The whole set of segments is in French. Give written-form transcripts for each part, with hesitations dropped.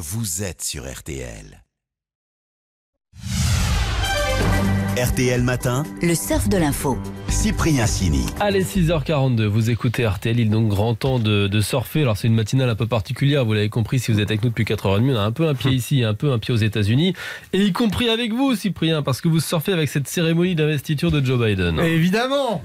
vous êtes sur RTL. RTL Matin, le surf de l'info. Cyprien Sini. Allez, 6h42, vous écoutez RTL, il est donc grand temps de surfer. Alors c'est une matinale un peu particulière, vous l'avez compris si vous êtes avec nous depuis 4h30. On a un peu un pied ici, un peu un pied aux États-Unis. Et y compris avec vous, Cyprien, parce que vous surfez avec cette cérémonie d'investiture de Joe Biden. Évidemment.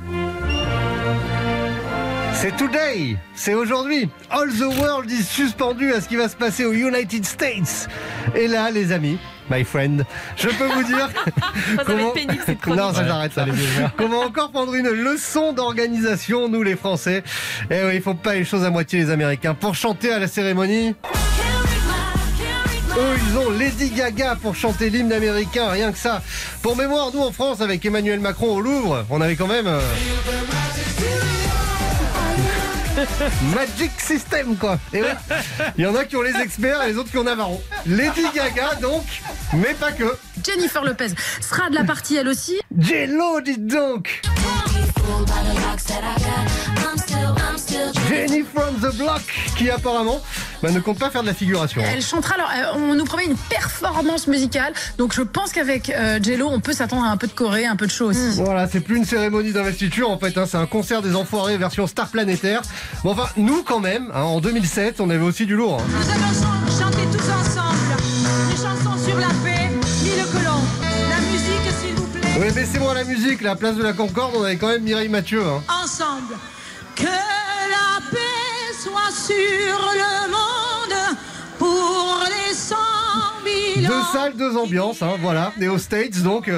C'est today, c'est aujourd'hui. All the world is suspendu à ce qui va se passer aux United States. Et là, les amis, my friend, je peux vous dire... Ça va être pénible cette chronique. Non, ça j'arrête ça. Comment encore prendre une leçon d'organisation, nous les Français. Eh oui, il faut pas les choses à moitié, les Américains. Pour chanter à la cérémonie... Eux, ils ont Lady Gaga pour chanter l'hymne américain, rien que ça. Pour mémoire, nous en France, avec Emmanuel Macron au Louvre, on avait quand même... Magic System, quoi. Et ouais, il y en a qui ont les experts et les autres qui ont Navarro. Lady Gaga, donc, mais pas que. Jennifer Lopez sera de la partie elle aussi. J-Lo, dites donc. Jenny from the Block, qui apparemment ne compte pas faire de la figuration. Elle chantera, alors on nous promet une performance musicale, donc je pense qu'avec J-Lo on peut s'attendre à un peu de Corée, un peu de show aussi. Voilà, c'est plus une cérémonie d'investiture en fait, c'est un concert des enfoirés version star planétaire. Bon enfin, nous quand même, en 2007, on avait aussi du lourd. Nous allons chanter tous ensemble des chansons sur la paix, mille colons. La musique s'il vous plaît. Oui, baissez-moi la musique, la place de la Concorde, on avait quand même Mireille Mathieu. Ensemble. Que la paix soit sur le monde pour les 100 000 ans. Deux salles, deux ambiances, voilà. Et aux States, donc...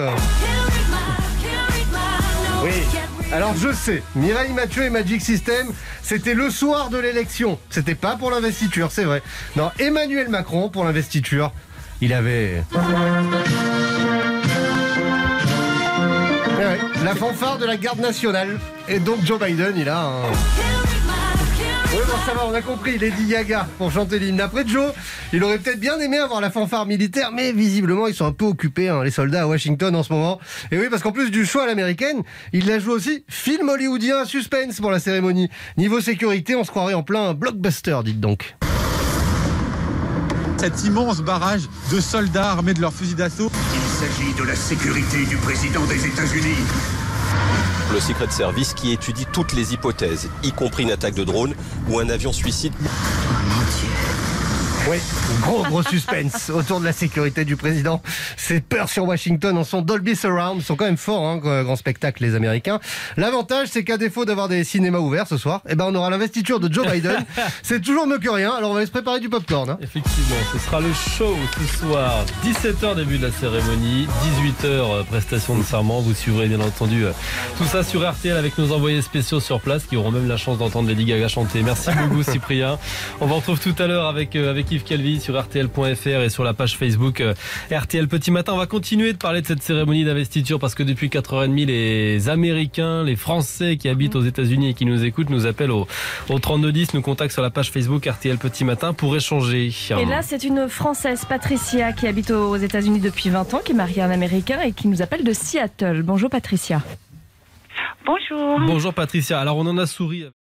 Oui, alors je sais, Mireille Mathieu et Magic System, c'était le soir de l'élection. C'était pas pour l'investiture, c'est vrai. Non, Emmanuel Macron, pour l'investiture, il avait... Ouais, la fanfare de la garde nationale. Et donc Joe Biden, il a un... Oui, bon, ça va, on a compris, Lady Gaga pour chanter l'hymne. Après Joe, il aurait peut-être bien aimé avoir la fanfare militaire, mais visiblement, ils sont un peu occupés, les soldats à Washington en ce moment. Et oui, parce qu'en plus du show à l'américaine, il la joue aussi film hollywoodien suspense pour la cérémonie. Niveau sécurité, on se croirait en plein blockbuster, dites donc. Cet immense barrage de soldats armés de leurs fusils d'assaut. Il s'agit de la sécurité du président des États-Unis. Le Secret Service qui étudie toutes les hypothèses, y compris une attaque de drone ou un avion suicide. Oui, gros suspense autour de la sécurité du président. C'est peur sur Washington en son Dolby Surround. Ils sont quand même forts, grand spectacle, les Américains. L'avantage, c'est qu'à défaut d'avoir des cinémas ouverts ce soir, on aura l'investiture de Joe Biden. C'est toujours mieux que rien, alors on va se préparer du popcorn. Effectivement, ce sera le show ce soir. 17h début de la cérémonie, 18h prestation de serment. Vous suivrez bien entendu tout ça sur RTL avec nos envoyés spéciaux sur place qui auront même la chance d'entendre Lady Gaga chanter. Merci beaucoup Cyprien. On vous retrouve tout à l'heure avec Yves Calvi sur RTL.fr et sur la page Facebook RTL Petit Matin. On va continuer de parler de cette cérémonie d'investiture parce que depuis 4h30, les Américains, les Français qui habitent aux États-Unis et qui nous écoutent nous appellent au 3210, nous contactent sur la page Facebook RTL Petit Matin pour échanger. Et là, c'est une Française, Patricia, qui habite aux États-Unis depuis 20 ans, qui est mariée à un Américain et qui nous appelle de Seattle. Bonjour Patricia. Bonjour. Bonjour Patricia. Alors on en a souri.